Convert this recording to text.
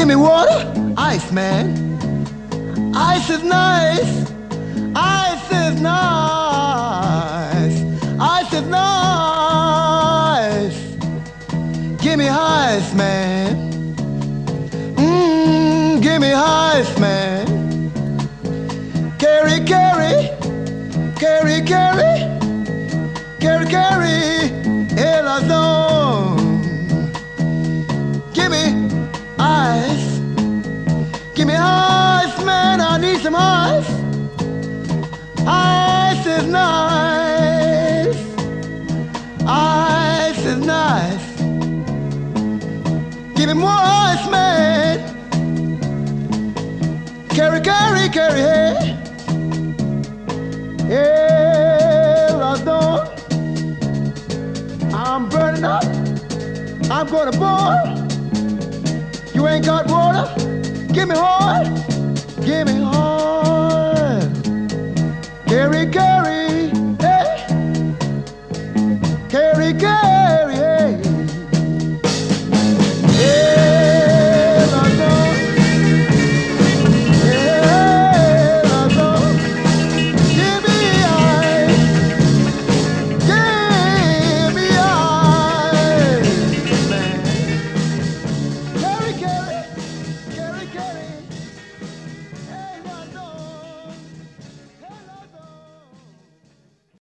Give me water, ice, man. Ice is nice. Ice is nice. Ice is nice. Give me ice, man. Give me ice, man. Carry, carry, carry, carry, carry, carry, Elazon. Give me ice. Give me ice, man. I need some ice. Ice is nice. Ice is nice. Give me more ice, man. Carry, carry, carry, hey. Hey, Ladon. I'm burning up. I'm gonna boil. You ain't got water? Give me oil. Give me oil. Carry, carry.